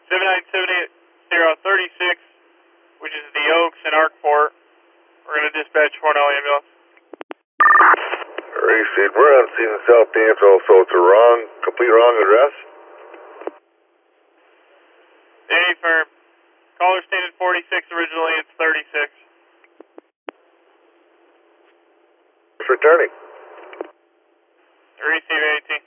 797036, which is the Oaks and Arkport. We're going to dispatch 4 ambulance. Racing, we're on scene in South Dansville, so it's a complete wrong address. Danny firm. Caller stated 46, originally it's 36. It's returning. Receive 18.